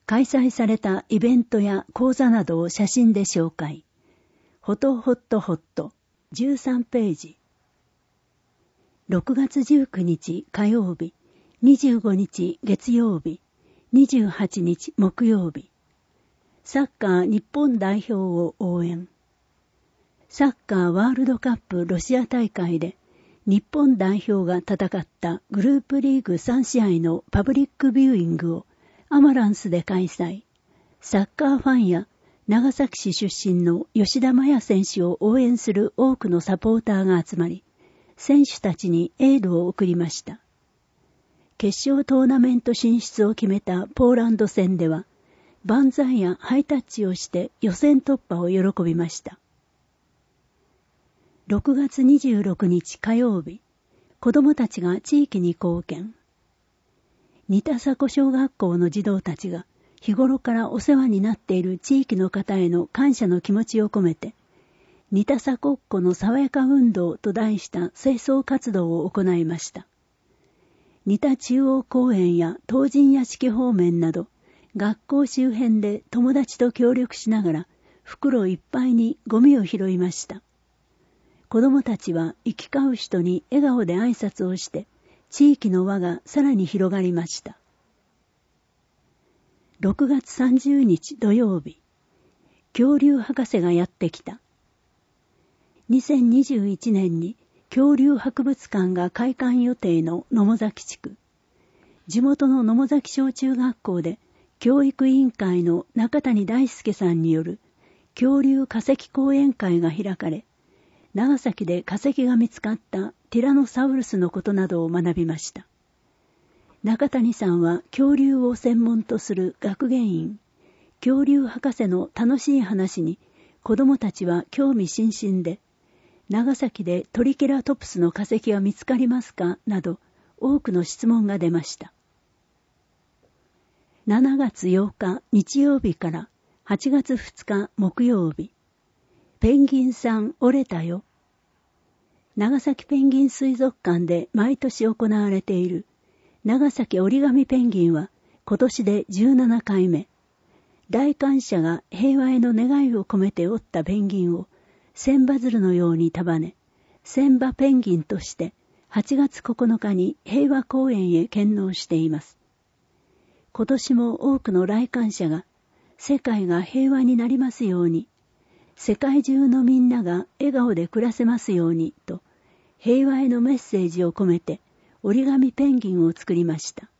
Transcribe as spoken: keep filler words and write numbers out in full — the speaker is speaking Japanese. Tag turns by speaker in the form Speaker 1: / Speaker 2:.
Speaker 1: 開催されたイベントや講座などを写真で紹介。ほとほっとほっとじゅうさんページ。ろくがつじゅうくにち火曜日、にじゅうごにち月曜日、にじゅうはちにち木曜日。サッカー日本代表を応援。サッカーワールドカップロシア大会で日本代表が戦ったグループリーグさんしあいのパブリックビューイングをアマランスで開催。サッカーファンや長崎市出身の吉田麻也選手を応援する多くのサポーターが集まり、選手たちにエールを送りました。決勝トーナメント進出を決めたポーランド戦では、万歳やハイタッチをして予選突破を喜びました。ろくがつにじゅうろくにち火曜日、子供たちが地域に貢献。仁田迫小学校の児童たちが日頃からお世話になっている地域の方への感謝の気持ちを込めて、仁田迫っ子の爽やか運動と題した清掃活動を行いました。仁田中央公園や東神屋敷方面など、学校周辺で友達と協力しながら袋いっぱいにゴミを拾いました。子供たちは行き交う人に笑顔で挨拶をして、地域の輪がさらに広がりました。ろくがつさんじゅうにち土曜日、恐竜博士がやってきた。にせんにじゅういちねんに恐竜博物館が開館予定の野母崎地区。地元の野母崎小中学校で教育委員会の中谷大輔さんによる恐竜化石講演会が開かれ、長崎で化石が見つかったティラノサウルスのことなどを学びました。中谷さんは恐竜を専門とする学芸員、恐竜博士の楽しい話に子どもたちは興味津々で、長崎でトリケラトプスの化石は見つかりますかなど多くの質問が出ました。しちがつようか日曜日からはちがつふつか木曜日。ペンギンさん折れたよ。長崎ペンギン水族館で毎年行われている長崎折り紙ペンギンは今年でじゅうななかいめ。来館者が平和への願いを込めて折ったペンギンを千羽鶴のように束ね、千羽ペンギンとしてはちがつここのかに平和公園へ献納しています。今年も多くの来館者が世界が平和になりますように、世界中のみんなが笑顔で暮らせますようにと平和へのメッセージを込めて折り紙ペンギンを作りました。